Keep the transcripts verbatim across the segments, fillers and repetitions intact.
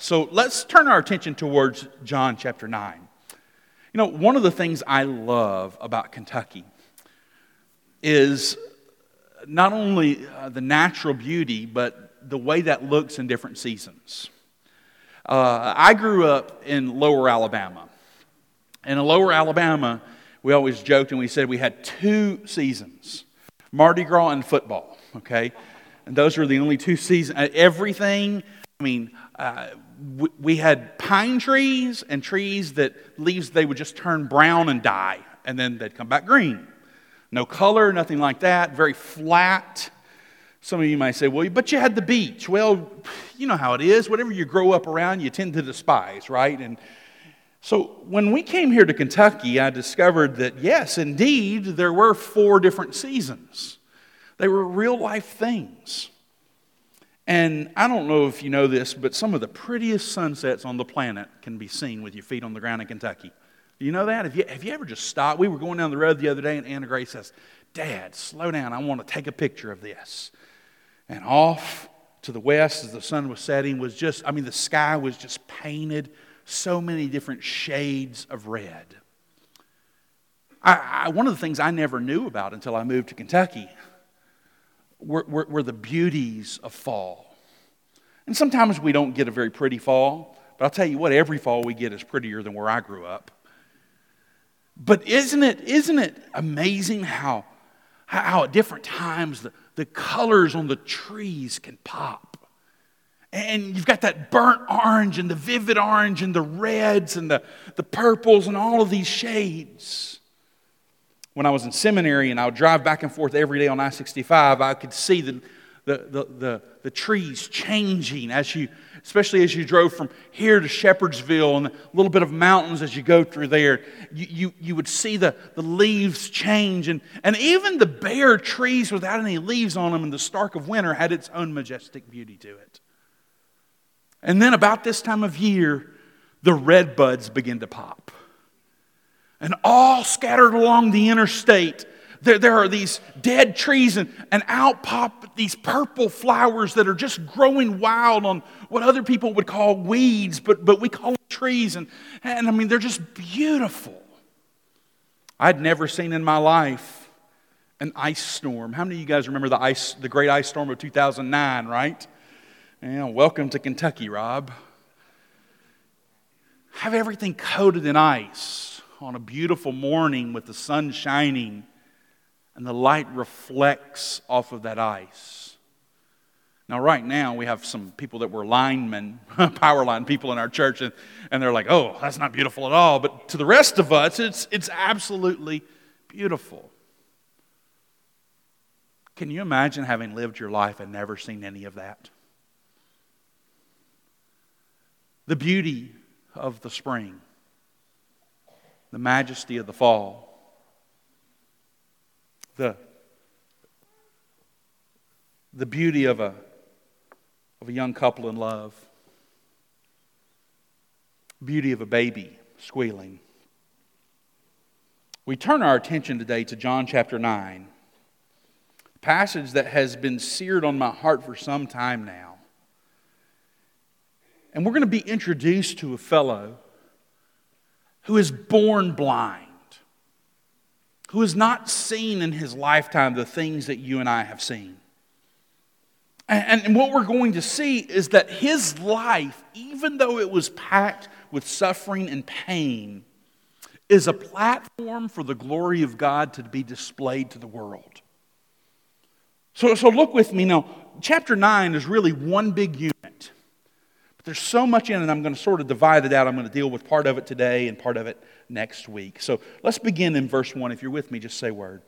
So let's turn our attention towards John chapter nine. You know, one of the things I love about Kentucky is not only uh, the natural beauty, but the way that looks in different seasons. Uh, I grew up in Lower Alabama. And in Lower Alabama, we always joked and we said we had two seasons, Mardi Gras and football, okay? And those were the only two seasons. Everything, I mean, uh, we, we had pine trees and trees that leaves, they would just turn brown and die, and then they'd come back green. No color, nothing like that, very flat. Some of you might say, well, but you had the beach. Well, you know how it is. Whatever you grow up around, you tend to despise, right? And so when we came here to Kentucky, I discovered that, yes, indeed, there were four different seasons. They were real-life things. And I don't know if you know this, but some of the prettiest sunsets on the planet can be seen with your feet on the ground in Kentucky. Do you know that? Have you, have you ever just stopped? We were going down the road the other day, and Anna Grace says, Dad, slow down. I want to take a picture of this. And off to the west, as the sun was setting, was just, I mean, the sky was just painted so many different shades of red. I, I, one of the things I never knew about until I moved to Kentucky were, were, were the beauties of fall. And sometimes we don't get a very pretty fall, but I'll tell you what, every fall we get is prettier than where I grew up. But isn't it, isn't it amazing how, how at different times the, the colors on the trees can pop? And you've got that burnt orange and the vivid orange and the reds and the, the purples and all of these shades. When I was in seminary and I would drive back and forth every day on I sixty-five, I could see the, the, the, the, the trees changing as you, especially as you drove from here to Shepherdsville and a little bit of mountains as you go through there. You, you, you would see the, the leaves change. And, and even the bare trees without any leaves on them in the stark of winter had its own majestic beauty to it. And then about this time of year, the red buds begin to pop. And all scattered along the interstate, there, there are these dead trees, and, and out pop these purple flowers that are just growing wild on what other people would call weeds, but, but we call them trees. And, and I mean, they're just beautiful. I'd never seen in my life an ice storm. How many of you guys remember the ice, the great ice storm of two thousand nine, right? Yeah, welcome to Kentucky, Rob. Have everything coated in ice on a beautiful morning with the sun shining and the light reflects off of that ice. Now, right now, we have some people that were linemen, power line people in our church, and, and they're like, oh, that's not beautiful at all. But to the rest of us, it's, it's absolutely beautiful. Can you imagine having lived your life and never seen any of that? The beauty of the spring, the majesty of the fall, the, the beauty of a, of a young couple in love, beauty of a baby squealing. We turn our attention today to John chapter nine, a passage that has been seared on my heart for some time now. And we're going to be introduced to a fellow who is born blind, who has not seen in his lifetime the things that you and I have seen. And, and what we're going to see is that his life, even though it was packed with suffering and pain, is a platform for the glory of God to be displayed to the world. So, so look with me now. Chapter nine is really one big unit. But there's so much in it, I'm going to sort of divide it out. I'm going to deal with part of it today and part of it next week. So let's begin in verse one. If you're with me, just say word.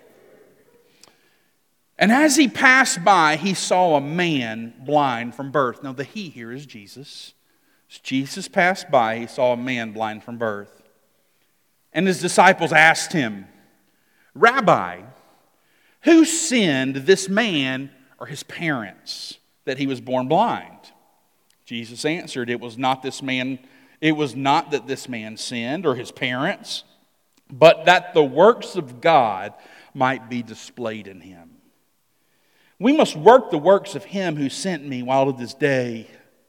And as he passed by, he saw a man blind from birth. Now the he here is Jesus. As Jesus passed by, he saw a man blind from birth. And his disciples asked him, Rabbi, who sinned, this man or his parents, that he was born blind? Jesus answered, it was not this man, it was not that this man sinned or his parents, but that the works of God might be displayed in him. We must work the works of him who sent me while it is day.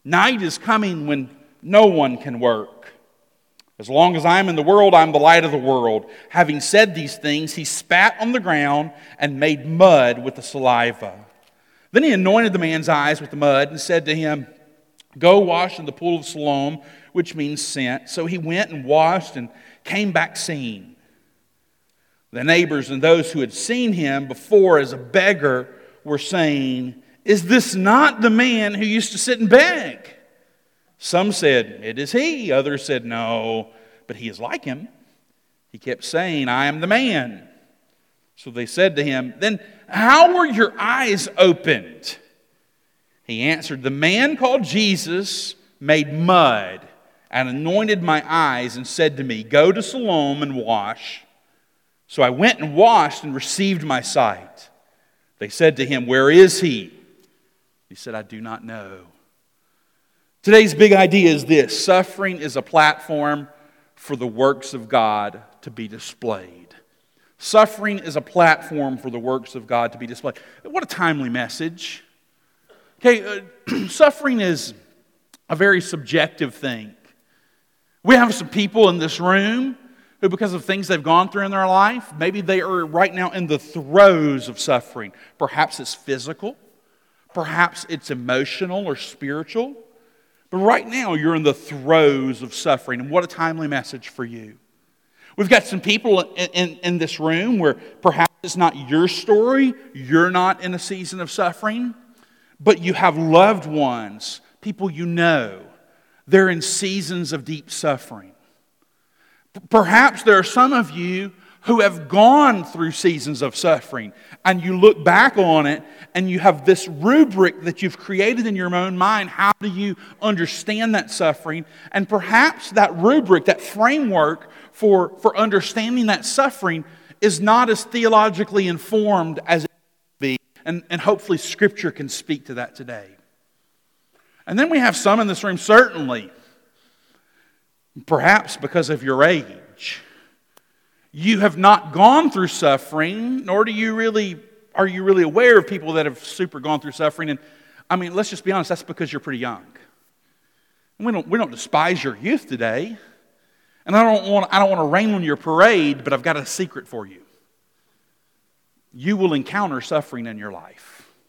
Night is coming when no one can work. As long as I am in the world, I am the light of the world. Having said these things, he spat on the ground and made mud with the saliva. Then he anointed the man's eyes with the mud and said to him, "Go wash in the pool of Siloam," which means sent. So he went and washed and came back seeing. The neighbors and those who had seen him before as a beggar were saying, "Is this not the man who used to sit and beg?" Some said, "It is he." Others said, "No, but he is like him." He kept saying, "I am the man." So they said to him, "Then how were your eyes opened?" He answered, "The man called Jesus made mud and anointed my eyes and said to me, 'Go to Siloam and wash.' So I went and washed and received my sight." They said to him, "Where is he?" He said, "I do not know." Today's big idea is this: suffering is a platform for the works of God to be displayed. Suffering is a platform for the works of God to be displayed. What a timely message. Okay, uh, suffering is a very subjective thing. We have some people in this room who, because of things they've gone through in their life, maybe they are right now in the throes of suffering. Perhaps it's physical. Perhaps it's emotional or spiritual. But right now, you're in the throes of suffering. And what a timely message for you. We've got some people in, in, in this room where perhaps it's not your story. You're not in a season of suffering. But you have loved ones, people you know. They're in seasons of deep suffering. Perhaps there are some of you who have gone through seasons of suffering, and you look back on it and you have this rubric that you've created in your own mind. How do you understand that suffering? And perhaps that rubric, that framework for, for understanding that suffering is not as theologically informed as it should be, and, and hopefully Scripture can speak to that today. And then we have some in this room, certainly, perhaps because of your age, you have not gone through suffering, nor do you really are you really aware of people that have super gone through suffering. And I mean, let's just be honest, that's because you're pretty young. We don't we don't despise your youth today. And I don't want I don't want to rain on your parade, but I've got a secret for you. You will encounter suffering in your life.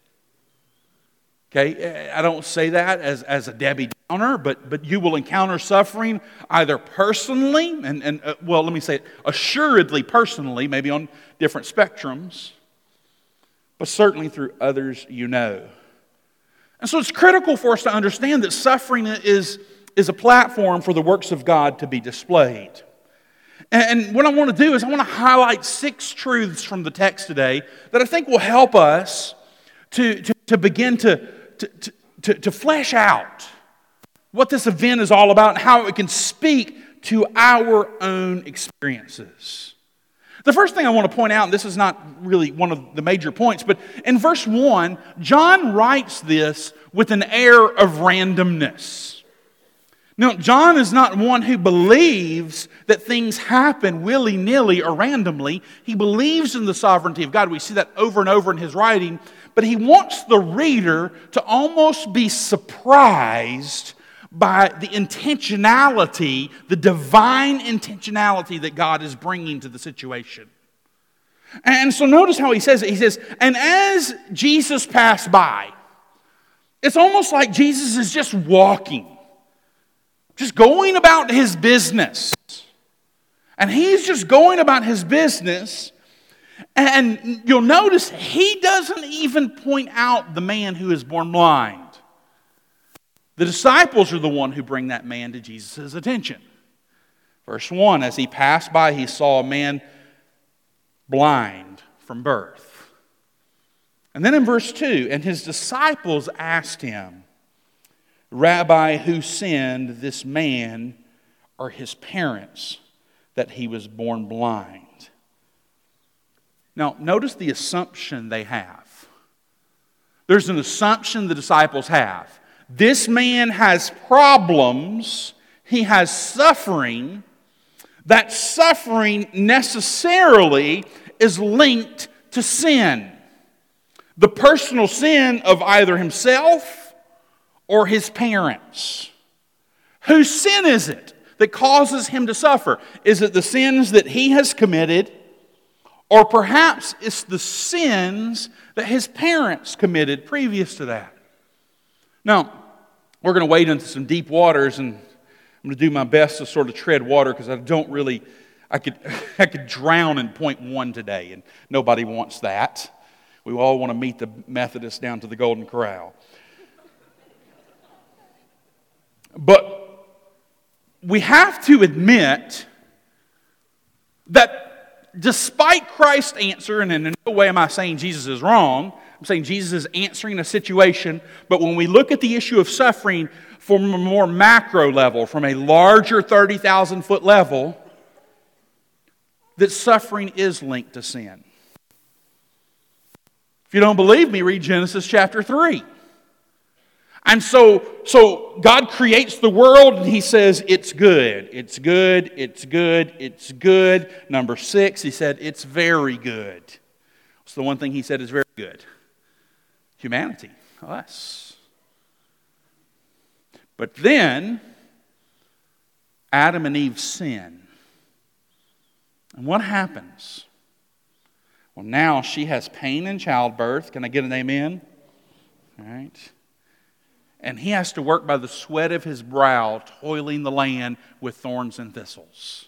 Okay, I don't say that as, as a Debbie Downer, but, but you will encounter suffering either personally, and, and uh, well, let me say it, assuredly personally, maybe on different spectrums, but certainly through others you know. And so it's critical for us to understand that suffering is, is a platform for the works of God to be displayed. And, and what I want to do is I want to highlight six truths from the text today that I think will help us to, to, to begin to To, to, to flesh out what this event is all about and how it can speak to our own experiences. The first thing I want to point out, and this is not really one of the major points, but in verse one, John writes this with an air of randomness. Now, John is not one who believes that things happen willy-nilly or randomly. He believes in the sovereignty of God. We see that over and over in his writing. But he wants the reader to almost be surprised by the intentionality, the divine intentionality that God is bringing to the situation. And so notice how he says it. He says, "And as Jesus passed by," it's almost like Jesus is just walking, just going about his business. And he's just going about his business. And you'll notice he doesn't even point out the man who is born blind. The disciples are the one who bring that man to Jesus' attention. Verse one, "As he passed by, he saw a man blind from birth." And then in verse two, "And his disciples asked him, 'Rabbi, who sinned, this man or his parents, that he was born blind?'" Now, notice the assumption they have. There's an assumption the disciples have. This man has problems. He has suffering. That suffering necessarily is linked to sin. The personal sin of either himself or his parents? Whose sin is it that causes him to suffer? Is it the sins that he has committed? Or perhaps it's the sins that his parents committed previous to that? Now, we're going to wade into some deep waters, and I'm going to do my best to sort of tread water because I don't really, I could, I could drown in point one today, and nobody wants that. We all want to meet the Methodists down to the Golden Corral. But we have to admit that despite Christ's answer, and in no way am I saying Jesus is wrong, I'm saying Jesus is answering a situation, but when we look at the issue of suffering from a more macro level, from a larger thirty thousand foot level, that suffering is linked to sin. If you don't believe me, read Genesis chapter three. And so, so God creates the world and He says, it's good, it's good, it's good, it's good. Number six, He said, it's very good. What's the one thing He said is very good? Humanity, us. But then, Adam and Eve sin. And what happens? Well, now she has pain in childbirth. Can I get an amen? All right. And he has to work by the sweat of his brow, toiling the land with thorns and thistles.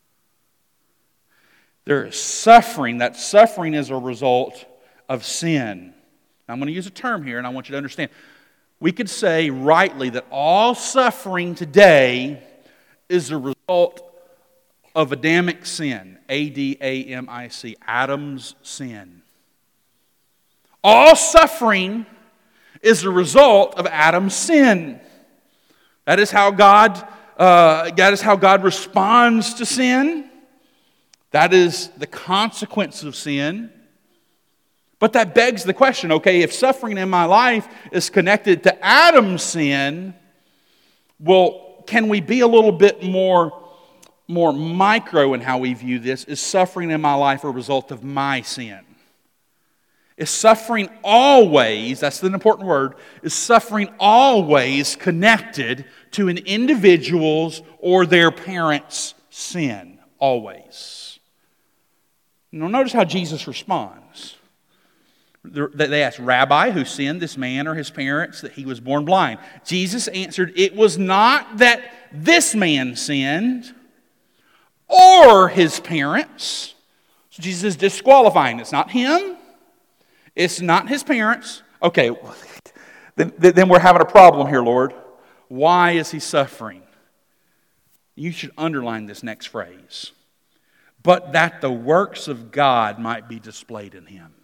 There is suffering. That suffering is a result of sin. Now, I'm going to use a term here, and I want you to understand. We could say rightly that all suffering today is a result of Adamic sin. A D A M I C. Adam's sin. All suffering is the result of Adam's sin. That is how God, uh, that is how God responds to sin. That is the consequence of sin. But that begs the question, okay, if suffering in my life is connected to Adam's sin, well, can we be a little bit more, more micro in how we view this? Is suffering in my life a result of my sin? Is suffering always, that's the important word, is suffering always connected to an individual's or their parents' sin? Always. Now notice how Jesus responds. They ask, Rabbi, who sinned, this man or his parents, that he was born blind? Jesus answered, it was not that this man sinned or his parents. So Jesus is disqualifying. It's not him. It's not his parents. Okay, then, then we're having a problem here, Lord. Why is he suffering? You should underline this next phrase. But that the works of God might be displayed in him.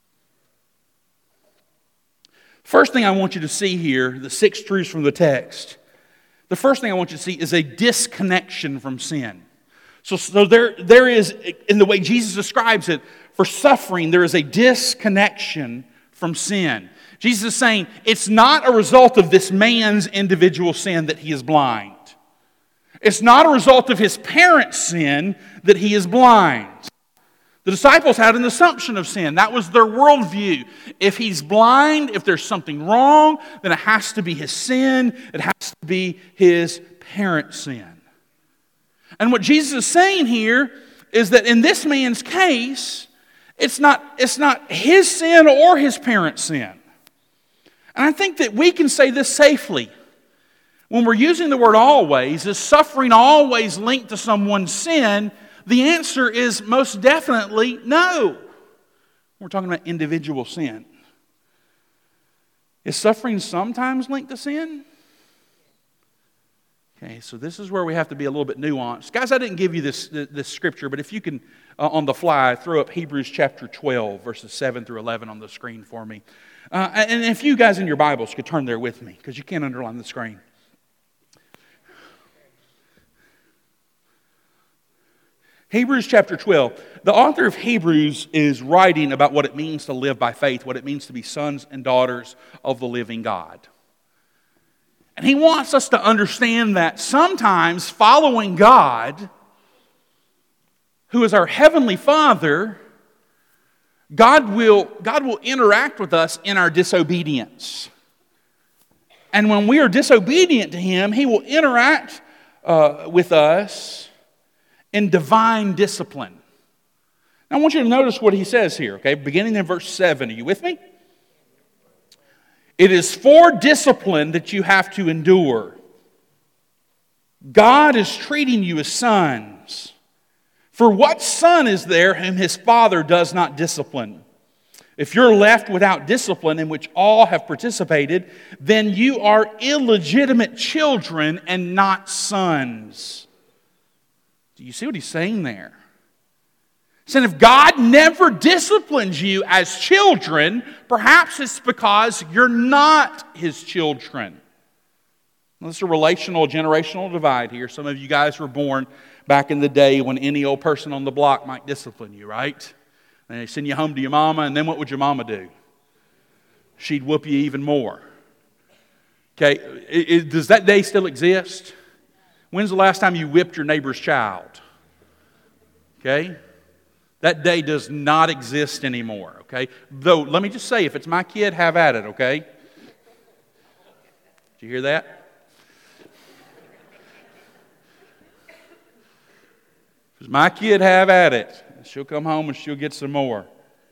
First thing I want you to see here, the six truths from the text. The first thing I want you to see is a disconnection from sin. So, so there, there is, in the way Jesus describes it, for suffering, there is a disconnection from sin. Jesus is saying it's not a result of this man's individual sin that he is blind. It's not a result of his parents' sin that he is blind. The disciples had an assumption of sin. That was their worldview. If he's blind, if there's something wrong, then it has to be his sin. It has to be his parents' sin. And what Jesus is saying here is that in this man's case, it's not, it's not his sin or his parents' sin. And I think that we can say this safely. When we're using the word always, is suffering always linked to someone's sin? The answer is most definitely no. We're talking about individual sin. Is suffering sometimes linked to sin? Okay, so this is where we have to be a little bit nuanced. Guys, I didn't give you this, this scripture, but if you can, uh, on the fly, throw up Hebrews chapter twelve, verses seven through eleven on the screen for me. Uh, and if you guys in your Bibles could turn there with me, because you can't underline the screen. Hebrews chapter twelve. The author of Hebrews is writing about what it means to live by faith, what it means to be sons and daughters of the living God. And he wants us to understand that sometimes following God, who is our heavenly Father, God will, God will interact with us in our disobedience. And when we are disobedient to Him, He will interact uh, with us in divine discipline. Now I want you to notice what He says here, okay? Beginning in verse seven. Are you with me? It is for discipline that you have to endure. God is treating you as sons. For what son is there whom his father does not discipline? If you're left without discipline in which all have participated, then you are illegitimate children and not sons. Do you see what he's saying there? So if God never disciplines you as children, perhaps it's because you're not His children. There's a relational, generational divide here. Some of you guys were born back in the day when any old person on the block might discipline you, right? And they send you home to your mama, and then what would your mama do? She'd whoop you even more. Okay, it, it, does that day still exist? When's the last time you whipped your neighbor's child? Okay? That day does not exist anymore, okay? Though, let me just say, if it's my kid, have at it, okay? Did you hear that? If it's my kid, have at it. She'll come home and she'll get some more.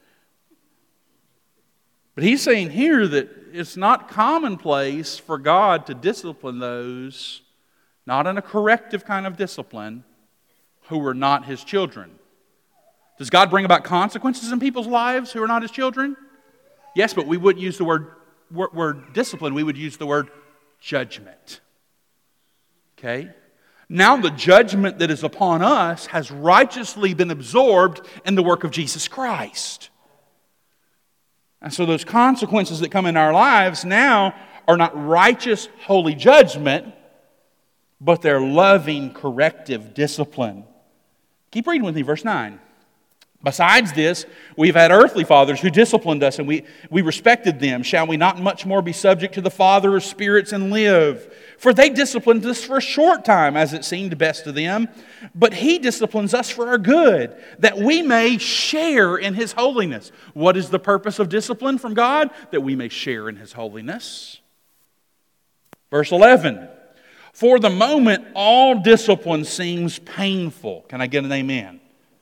But he's saying here that it's not commonplace for God to discipline those, not in a corrective kind of discipline, who are not His children. Does God bring about consequences in people's lives who are not His children? Yes, but we wouldn't use the word, word, word discipline. We would use the word judgment. Okay? Now the judgment that is upon us has righteously been absorbed in the work of Jesus Christ. And so those consequences that come in our lives now are not righteous, holy judgment, but they're loving, corrective discipline. Keep reading with me, verse nine. Besides this, we've had earthly fathers who disciplined us, and we, we respected them. Shall we not much more be subject to the Father of spirits and live? For they disciplined us for a short time, as it seemed best to them. But He disciplines us for our good, that we may share in His holiness. What is the purpose of discipline from God? That we may share in His holiness. Verse eleven. For the moment, all discipline seems painful. Can I get an amen?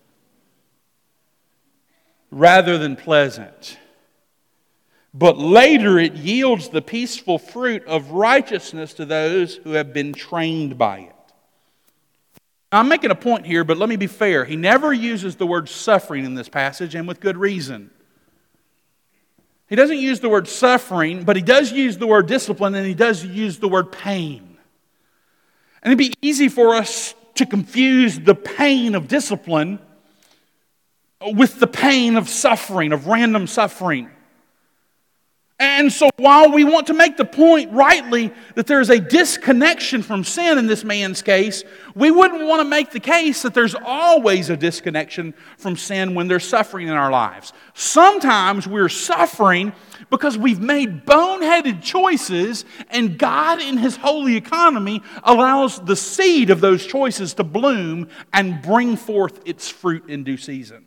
Rather than pleasant. But later it yields the peaceful fruit of righteousness to those who have been trained by it. Now, I'm making a point here, but let me be fair. He never uses the word suffering in this passage, and with good reason. He doesn't use the word suffering, but he does use the word discipline, and he does use the word pain. And it'd be easy for us to confuse the pain of discipline with the pain of suffering, of random suffering. And so while we want to make the point rightly that there is a disconnection from sin in this man's case, we wouldn't want to make the case that there's always a disconnection from sin when there's suffering in our lives. Sometimes we're suffering because we've made boneheaded choices, and God in His holy economy allows the seed of those choices to bloom and bring forth its fruit in due season.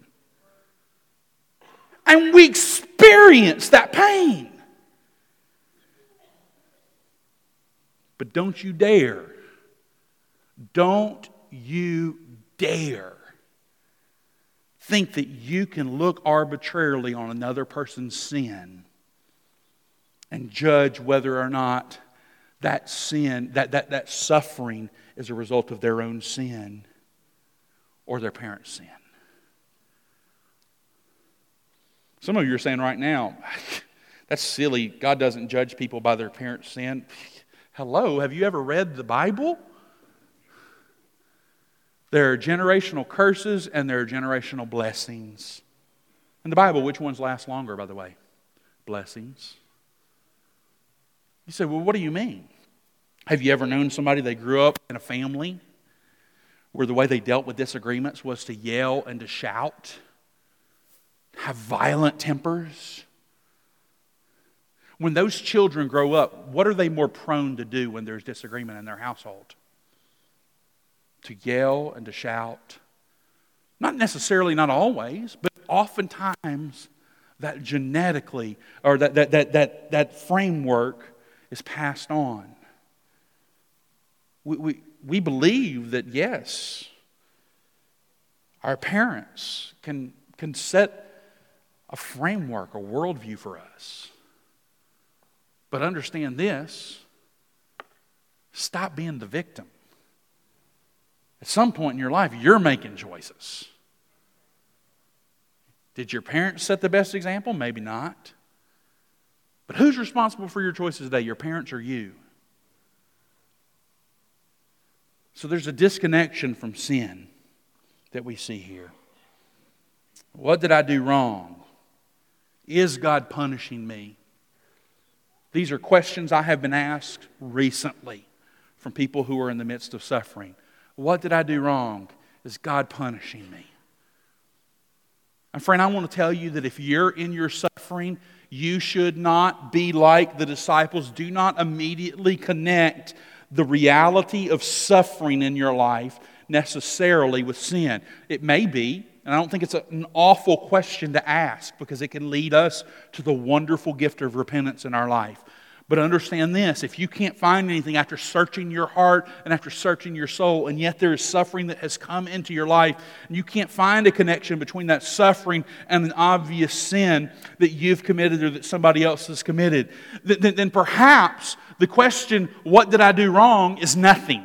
And we experience that pain. But don't you dare, don't you dare think that you can look arbitrarily on another person's sin and judge whether or not that sin, that, that, that suffering is a result of their own sin or their parents' sin. Some of you are saying right now, that's silly. God doesn't judge people by their parents' sin. Hello, have you ever read the Bible? There are generational curses and there are generational blessings. In the Bible, which ones last longer, by the way? Blessings. You say, well, what do you mean? Have you ever known somebody that grew up in a family where the way they dealt with disagreements was to yell and to shout, have violent tempers? When those children grow up, what are they more prone to do when there's disagreement in their household? To yell and to shout. Not necessarily, not always, but oftentimes that genetically, or that, that, that, that, that framework is passed on. We, we, we believe that, yes, our parents can, can set a framework, a worldview for us. But understand this, stop being the victim. At some point in your life, you're making choices. Did your parents set the best example? Maybe not. But who's responsible for your choices today, your parents or you? So there's a disconnection from sin that we see here. What did I do wrong? Is God punishing me? These are questions I have been asked recently from people who are in the midst of suffering. What did I do wrong? Is God punishing me? And friend, I want to tell you that if you're in your suffering, you should not be like the disciples. Do not immediately connect the reality of suffering in your life necessarily with sin. It may be, and I don't think it's an awful question to ask because it can lead us to the wonderful gift of repentance in our life. But understand this, if you can't find anything after searching your heart and after searching your soul, and yet there is suffering that has come into your life, and you can't find a connection between that suffering and an obvious sin that you've committed or that somebody else has committed, then, then perhaps the question, what did I do wrong, is nothing.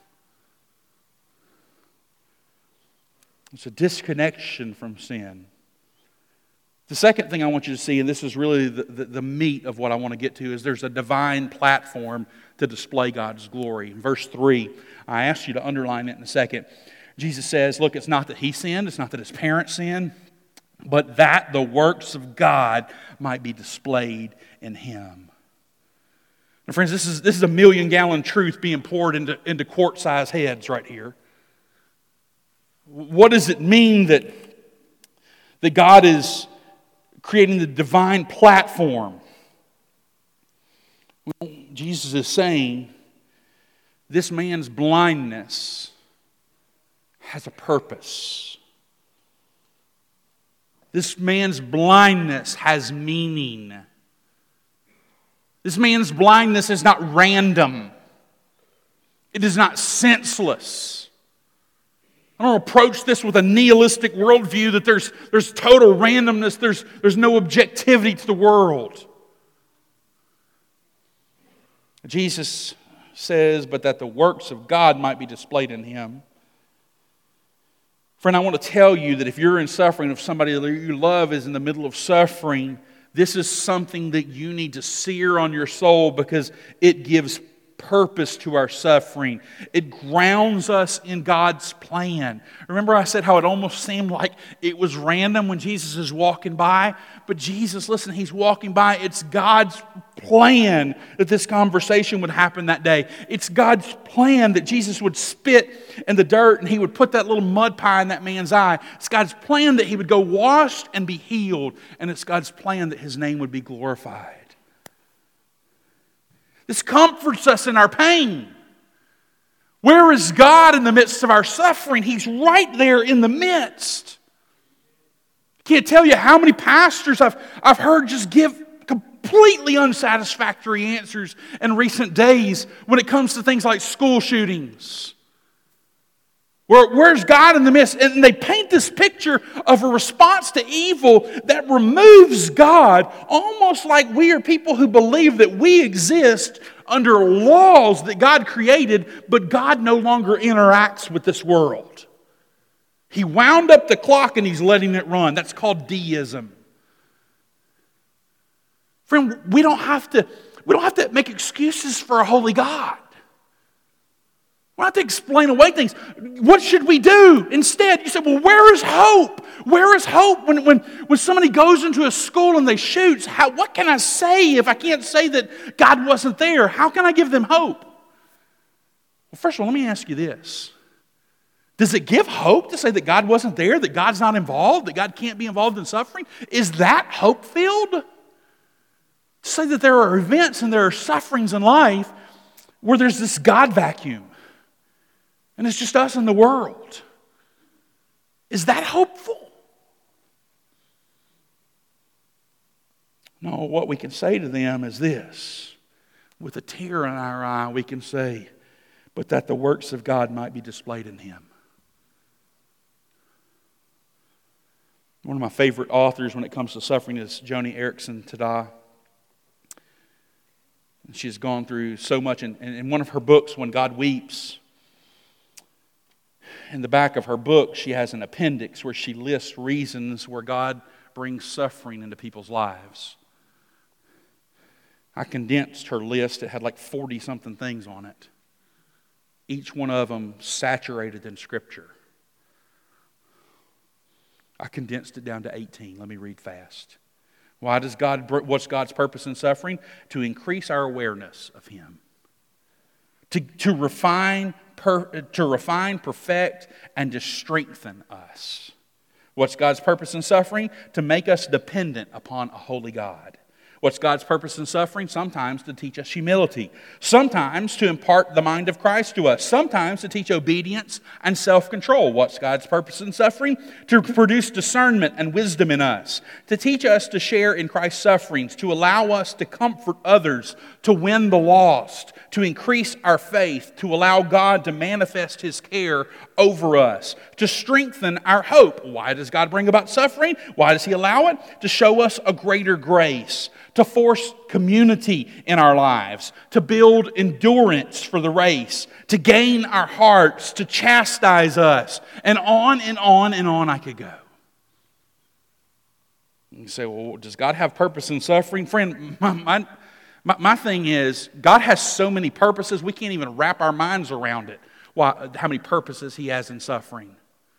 It's a disconnection from sin. The second thing I want you to see, and this is really the, the, the meat of what I want to get to, is there's a divine platform to display God's glory. In verse three, I asked you to underline it in a second. Jesus says, look, it's not that he sinned, it's not that his parents sinned, but that the works of God might be displayed in him. Now, friends, this is, this is a million-gallon truth being poured into, into quart-sized heads right here. What does it mean that, that God is creating the divine platform? Well, Jesus is saying this man's blindness has a purpose. This man's blindness has meaning. This man's blindness is not random. It is not senseless. I don't approach this with a nihilistic worldview that there's, there's total randomness, there's, there's no objectivity to the world. Jesus says, but that the works of God might be displayed in him. Friend, I want to tell you that if you're in suffering, if somebody that you love is in the middle of suffering, this is something that you need to sear on your soul because it gives purpose to our suffering. It grounds us in God's plan. Remember I said how it almost seemed like it was random when Jesus is walking by? But Jesus, listen, he's walking by. It's God's plan that this conversation would happen that day. It's God's plan that Jesus would spit in the dirt and he would put that little mud pie in that man's eye. It's God's plan that he would go washed and be healed. And it's God's plan that his name would be glorified. This comforts us in our pain. Where is God in the midst of our suffering? He's right there in the midst. I can't tell you how many pastors I've, I've heard just give completely unsatisfactory answers in recent days when it comes to things like school shootings. Where, where's God in the midst? And they paint this picture of a response to evil that removes God, almost like we are people who believe that we exist under laws that God created, but God no longer interacts with this world. He wound up the clock and he's letting it run. That's called deism. Friend, we don't have to, we don't have to make excuses for a holy God. We don't have to explain away things. What should we do? Instead, you say, well, where is hope? Where is hope when, when, when somebody goes into a school and they shoot? How, what can I say if I can't say that God wasn't there? How can I give them hope? Well, first of all, let me ask you this. Does it give hope to say that God wasn't there, that God's not involved, that God can't be involved in suffering? Is that hope-filled? To say that there are events and there are sufferings in life where there's this God vacuum. And it's just us and the world. Is that hopeful? No, what we can say to them is this. with a tear in our eye, we can say, but that the works of God might be displayed in him. One of my favorite authors when it comes to suffering is Joni Eareckson Tada. She's gone through so much. In, in one of her books, When God Weeps, in the back of her book, she has an appendix where she lists reasons where God brings suffering into people's lives. I condensed her list. It had like forty-something things on it. Each one of them saturated in Scripture. I condensed it down to eighteen. Let me read fast. Why does God? What's God's purpose in suffering? To increase our awareness of Him. To, to refine, per, to refine, perfect, and to strengthen us. What's God's purpose in suffering? To make us dependent upon a holy God. What's God's purpose in suffering? Sometimes to teach us humility. Sometimes to impart the mind of Christ to us. Sometimes to teach obedience and self-control. What's God's purpose in suffering? To produce discernment and wisdom in us. To teach us to share in Christ's sufferings. To allow us to comfort others. To win the lost. To increase our faith. To allow God to manifest His care over us. To strengthen our hope. Why does God bring about suffering? Why does He allow it? To show us a greater grace. To force community in our lives, to build endurance for the race, to gain our hearts, to chastise us, and on and on and on I could go. You say, well, does God have purpose in suffering? Friend, my, my, my, my thing is, God has so many purposes, we can't even wrap our minds around it, why, how many purposes He has in suffering.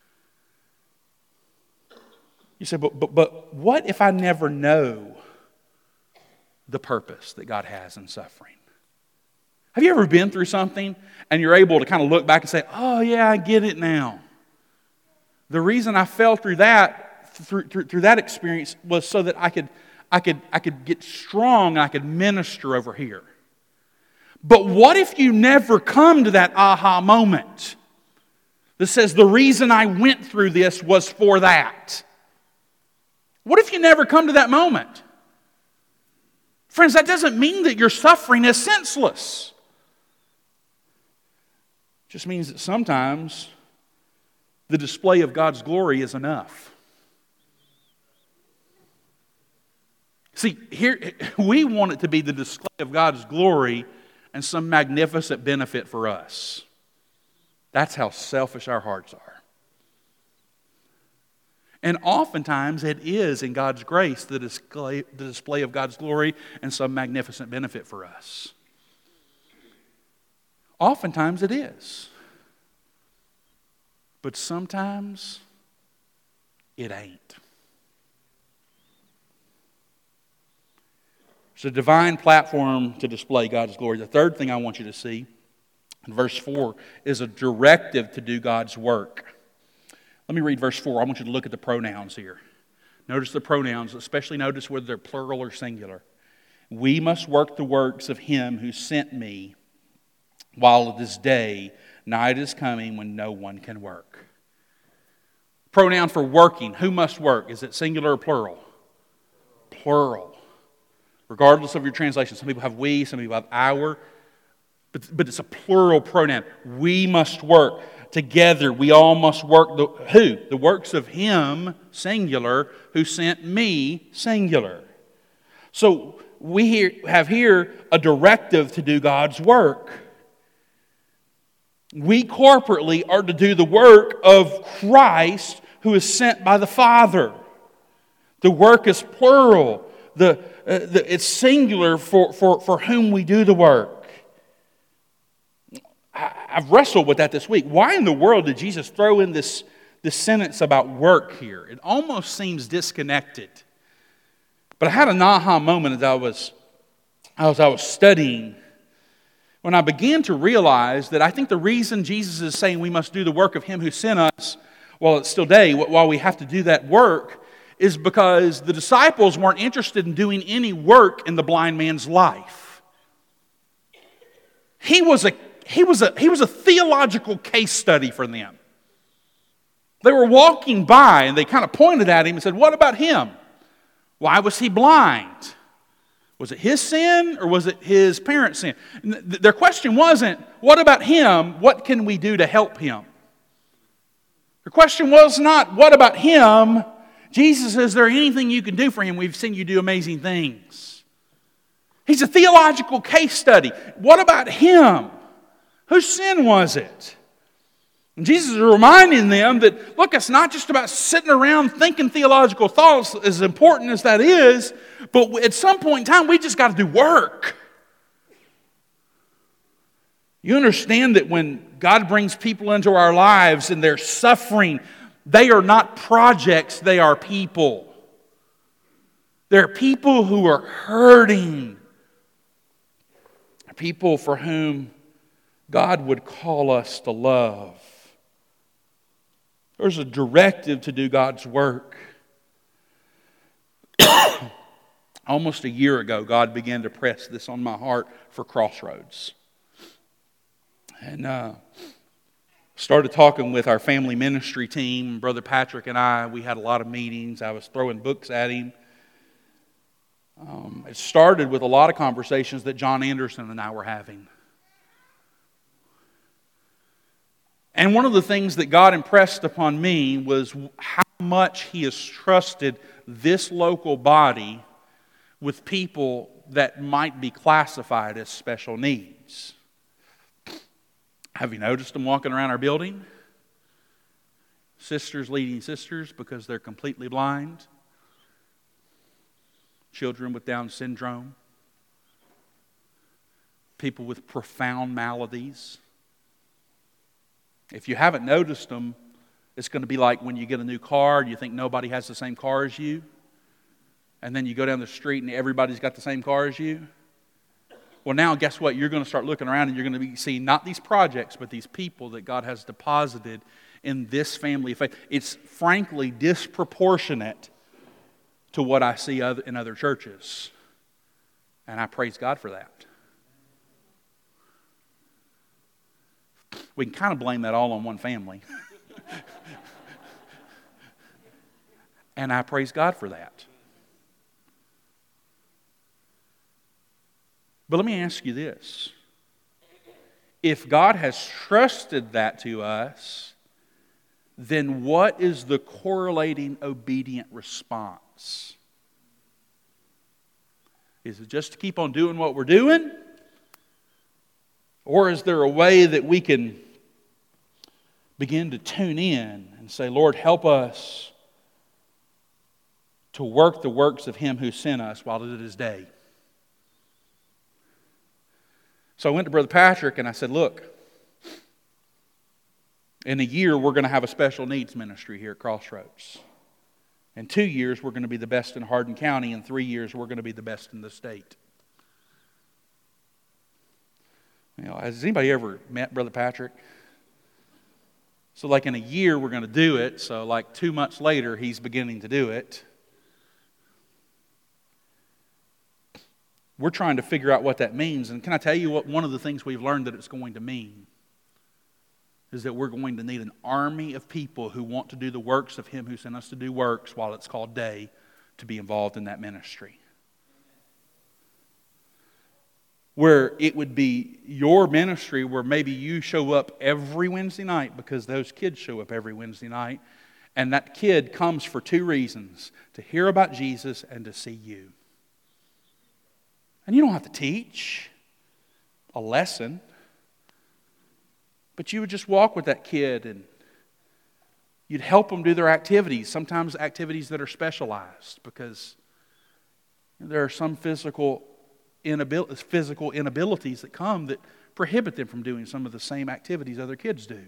You say, but, but, but what if I never know the purpose that God has in suffering? Have you ever been through something and you're able to kind of look back and say, oh yeah, I get it now. The reason I fell through that, through, through, through that experience was so that I could, I could, I could get strong and I could minister over here. But what if you never come to that aha moment that says the reason I went through this was for that? What if you never come to that moment? Friends, that doesn't mean that your suffering is senseless. It just means that sometimes the display of God's glory is enough. See, here we want it to be the display of God's glory and some magnificent benefit for us. That's how selfish our hearts are. And oftentimes it is in God's grace the display, the display of God's glory and some magnificent benefit for us. Oftentimes it is. But sometimes it ain't. It's a divine platform to display God's glory. The third thing I want you to see in verse four is a directive to do God's work. Let me read verse four. I want you to look at the pronouns here. Notice the pronouns, especially notice whether they're plural or singular. We must work the works of Him who sent me while it is day. Night is coming when no one can work. Pronoun for working. Who must work? Is it singular or plural? Plural. Regardless of your translation. Some people have we, some people have our. But, but it's a plural pronoun. We must work. Together, we all must work the who? The works of Him, singular, who sent me, singular. So we here, have here a directive to do God's work. We corporately are to do the work of Christ who is sent by the Father. The work is plural. The, uh, the, it's singular for, for, for whom we do the work. I've wrestled with that this week. Why in the world did Jesus throw in this, this sentence about work here? It almost seems disconnected. But I had an aha moment as I was, as I was studying when I began to realize that I think the reason Jesus is saying we must do the work of Him who sent us while it's still day, while we have to do that work, is because the disciples weren't interested in doing any work in the blind man's life. He was a He was a, he was a theological case study for them. They were walking by and they kind of pointed at him and said, what about him? Why was he blind? Was it his sin or was it his parents' sin? And th- their question wasn't, what about him? What can we do to help him? Their question was not, what about him? Jesus, is there anything you can do for him? We've seen you do amazing things. He's a theological case study. What about him? Whose sin was it? And Jesus is reminding them that, look, it's not just about sitting around thinking theological thoughts, as important as that is, but at some point in time, we just got to do work. You understand that when God brings people into our lives and they're suffering, they are not projects, they are people. They're people who are hurting. People for whom God would call us to love. There's a directive to do God's work. Almost a year ago, God began to press this on my heart for Crossroads. And uh, started talking with our family ministry team. Brother Patrick and I, we had a lot of meetings. I was throwing books at him. Um, it started with a lot of conversations that John Anderson and I were having. And one of the things that God impressed upon me was how much He has trusted this local body with people that might be classified as special needs. Have you noticed them walking around our building? Sisters leading sisters because they're completely blind. Children with Down syndrome. People with profound maladies. If you haven't noticed them, it's going to be like when you get a new car and you think nobody has the same car as you. And then you go down the street and everybody's got the same car as you. Well, now guess what? You're going to start looking around and you're going to be seeing not these projects, but these people that God has deposited in this family of faith. It's frankly disproportionate to what I see in other churches. And I praise God for that. We can kind of blame that all on one family. And I praise God for that. But let me ask you this. If God has trusted that to us, then what is the correlating obedient response? Is it just to keep on doing what we're doing? Or is there a way that we can begin to tune in and say, Lord, help us to work the works of Him who sent us while it is day? So I went to Brother Patrick and I said, look, in a year we're going to have a special needs ministry here at Crossroads. In two years we're going to be the best in Hardin County. In three years we're going to be the best in the state. You know, has anybody ever met Brother Patrick? So like in a year we're going to do it. So like two months later he's beginning to do it. We're trying to figure out what that means. And can I tell you what one of the things we've learned that it's going to mean? Is that we're going to need an army of people who want to do the works of Him who sent us to do works while it's called day to be involved in that ministry. Where it would be your ministry where maybe you show up every Wednesday night because those kids show up every Wednesday night. And that kid comes for two reasons. To hear about Jesus and to see you. And you don't have to teach a lesson. But you would just walk with that kid and you'd help them do their activities. Sometimes activities that are specialized because there are some physical Inabil- physical inabilities that come that prohibit them from doing some of the same activities other kids do.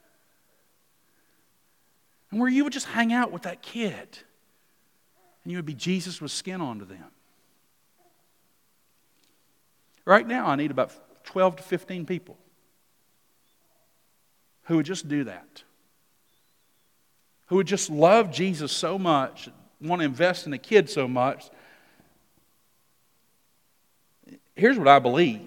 And where you would just hang out with that kid and you would be Jesus with skin onto them. Right now I need about twelve to fifteen people who would just do that. Who would just love Jesus so much, want to invest in a kid so much. Here's what I believe.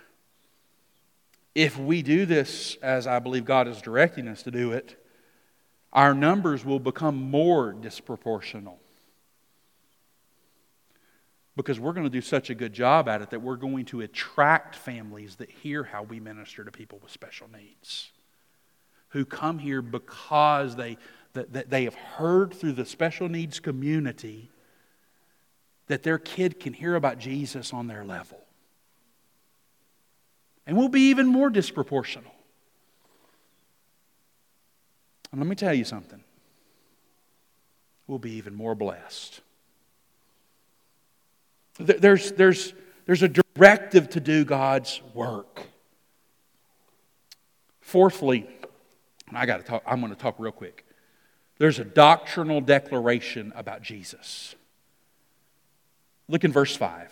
If we do this as I believe God is directing us to do it, our numbers will become more disproportional. Because we're going to do such a good job at it that we're going to attract families that hear how we minister to people with special needs, who come here because they, that, that they have heard through the special needs community that their kid can hear about Jesus on their level. And we'll be even more disproportional. And let me tell you something. We'll be even more blessed. There's, there's, there's a directive to do God's work. Fourthly, and I got to talk, I'm going to talk real quick. There's a doctrinal declaration about Jesus. Look in verse five.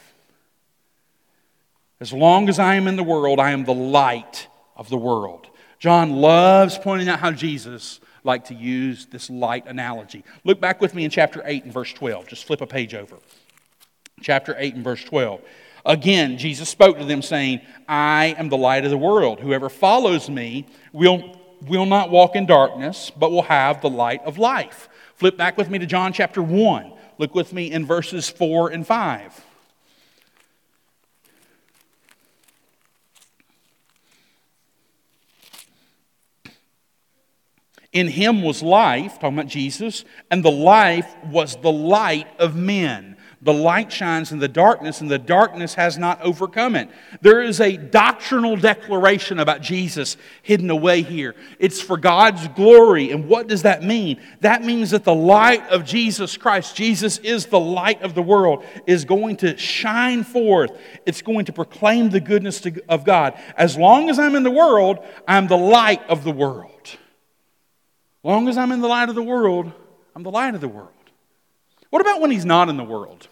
As long as I am in the world, I am the light of the world. John loves pointing out how Jesus liked to use this light analogy. Look back with me in chapter eight and verse twelve. Just flip a page over. Chapter eight and verse twelve. Again, Jesus spoke to them saying, I am the light of the world. Whoever follows me will, will not walk in darkness, but will have the light of life. Flip back with me to John chapter one. Look with me in verses four and five. In him was life, talking about Jesus, and the life was the light of men. The light shines in the darkness, and the darkness has not overcome it. There is a doctrinal declaration about Jesus hidden away here. It's for God's glory. And what does that mean? That means that the light of Jesus Christ, Jesus is the light of the world, is going to shine forth. It's going to proclaim the goodness to, of God. As long as I'm in the world, I'm the light of the world. As long as I'm in the light of the world, I'm the light of the world. What about when he's not in the world?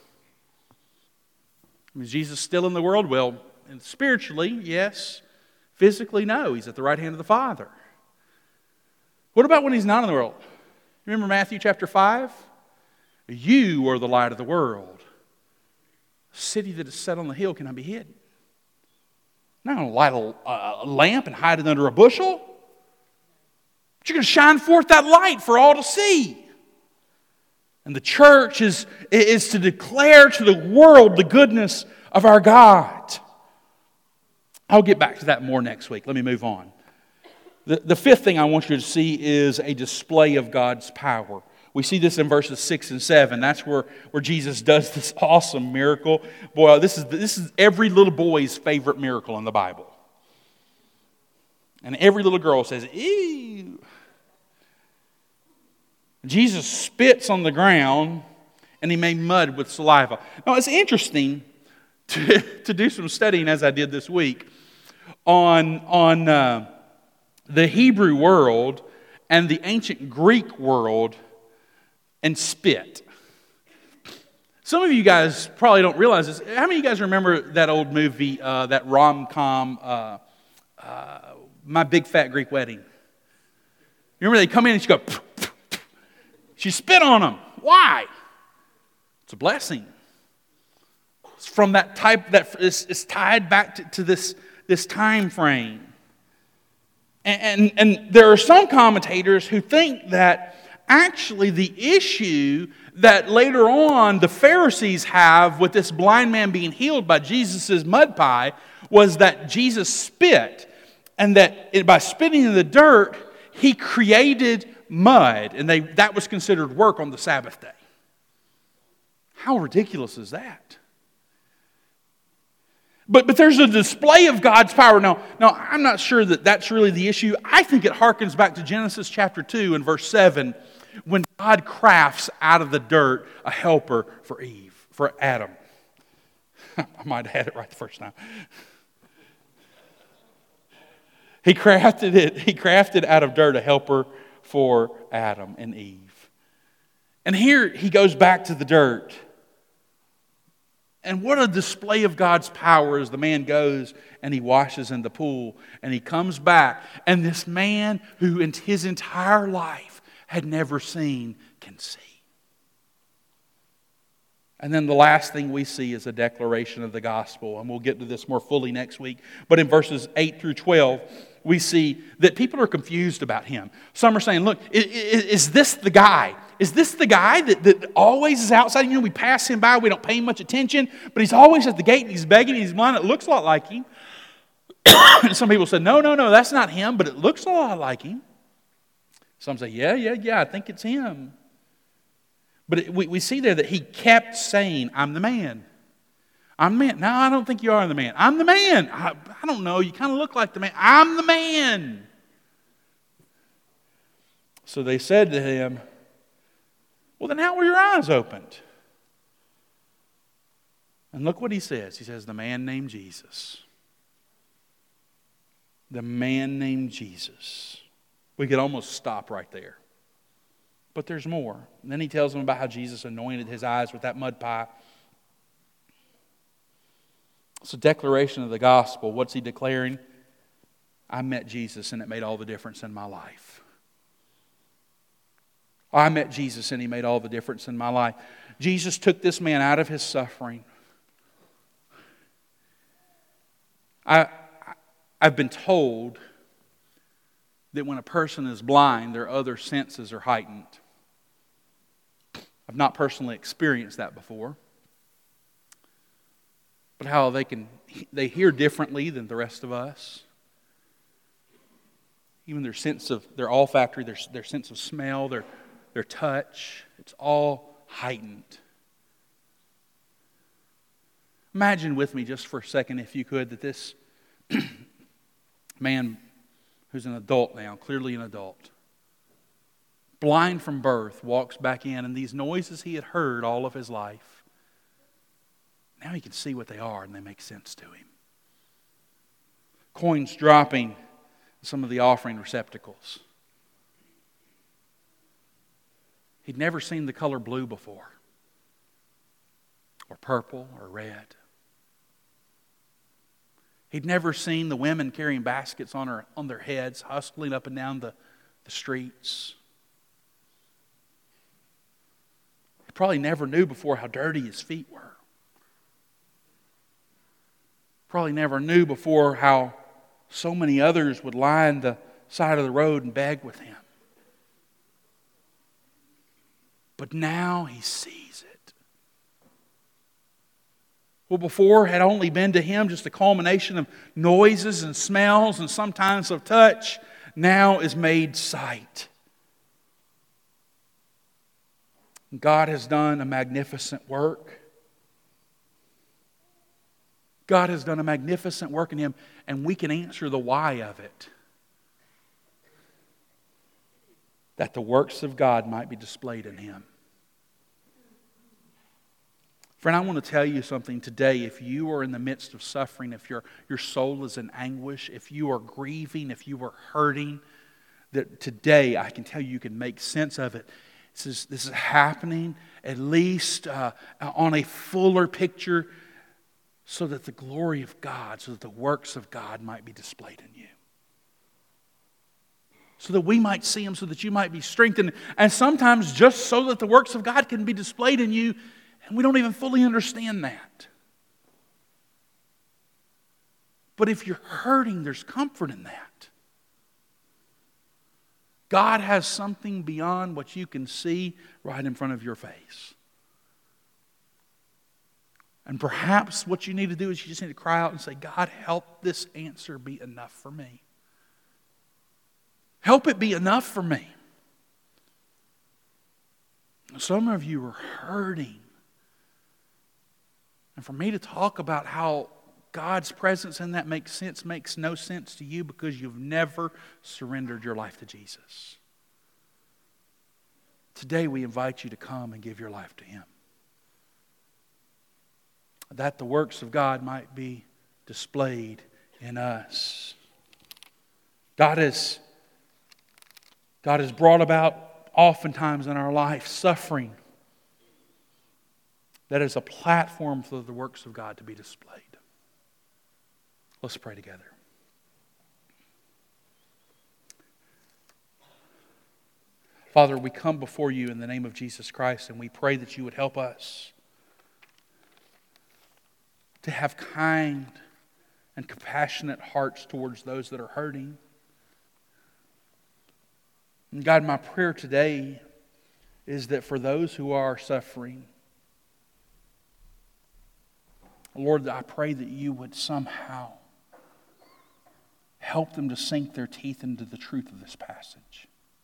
Is Jesus still in the world? Well, spiritually, yes. Physically, no. He's at the right hand of the Father. What about when he's not in the world? Remember Matthew chapter five? You are the light of the world. A city that is set on the hill cannot be hidden. I'm not going to light a, a lamp and hide it under a bushel. But you're going to shine forth that light for all to see. And the church is, is to declare to the world the goodness of our God. I'll get back to that more next week. Let me move on. The, the fifth thing I want you to see is a display of God's power. We see this in verses six and seven. That's where, where Jesus does this awesome miracle. Boy, this is, this is every little boy's favorite miracle in the Bible. And every little girl says, ew. Jesus spits on the ground and he made mud with saliva. Now it's interesting to, to do some studying, as I did this week, on, on uh, the Hebrew world and the ancient Greek world and spit. Some of you guys probably don't realize this. How many of you guys remember that old movie, uh, that rom-com, uh, uh, My Big Fat Greek Wedding? Remember they come in and she go, she spit on them. Why? It's a blessing. It's from that type that is, is tied back to, to this, this time frame. And, and, and there are some commentators who think that actually the issue that later on the Pharisees have with this blind man being healed by Jesus' mud pie was that Jesus spit, and that it, by spitting in the dirt, he created mud, and they that was considered work on the Sabbath day. How ridiculous is that? But, but there's a display of God's power. Now, now, I'm not sure that that's really the issue. I think it harkens back to Genesis chapter two and verse seven, when God crafts out of the dirt a helper for Eve, for Adam. I might have had it right the first time. He crafted it. He crafted out of dirt a helper for Adam and Eve. And here he goes back to the dirt. And what a display of God's power as the man goes and he washes in the pool and he comes back. And this man who in his entire life had never seen can see. And then the last thing we see is a declaration of the gospel. And we'll get to this more fully next week. But in verses eight through twelve, we see that people are confused about him. Some are saying, look, is this the guy? is this the guy that, that always is outside? You know, we pass him by, we don't pay him much attention, but he's always at the gate and he's begging, he's blind. It looks a lot like him. And some people said, no, no, no, that's not him, but it looks a lot like him. Some say, yeah, yeah, yeah, I think it's him. But it, we, we see there that he kept saying, I'm the man. I'm the man. No, I don't think you are the man. I'm the man. I, I don't know, you kind of look like the man. I'm the man. So they said to him, well, then how were your eyes opened? And look what he says. He says, the man named Jesus. The man named Jesus. We could almost stop right there. But there's more. And then he tells them about how Jesus anointed his eyes with that mud pie. It's a declaration of the gospel. What's he declaring? I met Jesus and it made all the difference in my life. I met Jesus and he made all the difference in my life. Jesus took this man out of his suffering. I, I've been told that when a person is blind, their other senses are heightened. I've not personally experienced that before. But how they can they hear differently than the rest of us. Even their sense of their olfactory, their, their sense of smell, their Their touch, it's all heightened. Imagine with me just for a second, if you could, that this man who's an adult now, clearly an adult, blind from birth, walks back in, and these noises he had heard all of his life, now he can see what they are and they make sense to him. Coins dropping in some of the offering receptacles. He'd never seen the color blue before, or purple, or red. He'd never seen the women carrying baskets on, her, on their heads, hustling up and down the, the streets. He probably never knew before how dirty his feet were. Probably never knew before how so many others would line the side of the road and beg with him. But now he sees it. What before had only been to him just a culmination of noises and smells and sometimes of touch, now is made sight. God has done a magnificent work. God has done a magnificent work in him, and we can answer the why of it. That the works of God might be displayed in him. Friend, I want to tell you something today. If you are in the midst of suffering, if your, your soul is in anguish, if you are grieving, if you are hurting, that today I can tell you you can make sense of it. This is, this is happening at least uh, on a fuller picture so that the glory of God, so that the works of God might be displayed in you. So that we might see them, so that you might be strengthened. And sometimes just so that the works of God can be displayed in you. And we don't even fully understand that. But if you're hurting, there's comfort in that. God has something beyond what you can see right in front of your face. And perhaps what you need to do is you just need to cry out and say, God, help this answer be enough for me. Help it be enough for me. Some of you are hurting. And for me to talk about how God's presence in that makes sense makes no sense to you because you've never surrendered your life to Jesus. Today we invite you to come and give your life to Him. That the works of God might be displayed in us. God has, God has brought about oftentimes in our life suffering that is a platform for the works of God to be displayed. Let's pray together. Father, we come before you in the name of Jesus Christ, and we pray that you would help us to have kind and compassionate hearts towards those that are hurting. And God, my prayer today is that for those who are suffering, Lord, I pray that you would somehow help them to sink their teeth into the truth of this passage.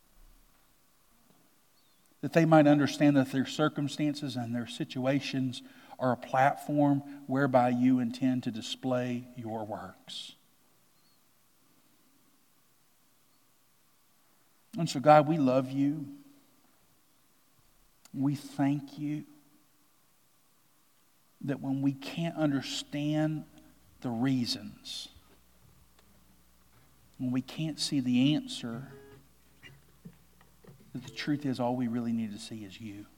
That they might understand that their circumstances and their situations are a platform whereby you intend to display your works. And so, God, we love you. We thank you that when we can't understand the reasons, when we can't see the answer, that the truth is all we really need to see is you.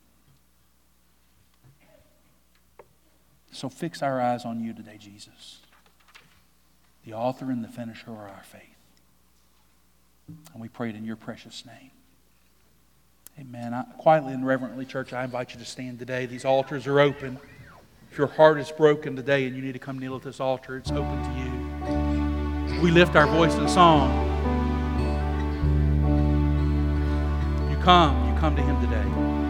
So fix our eyes on you today, Jesus, the author and the finisher of our faith. And we pray it in your precious name. Amen. I, quietly and reverently, church, I invite you to stand today. These altars are open. If your heart is broken today and you need to come kneel at this altar, it's open to you. We lift our voice in song. You come, you come to Him today.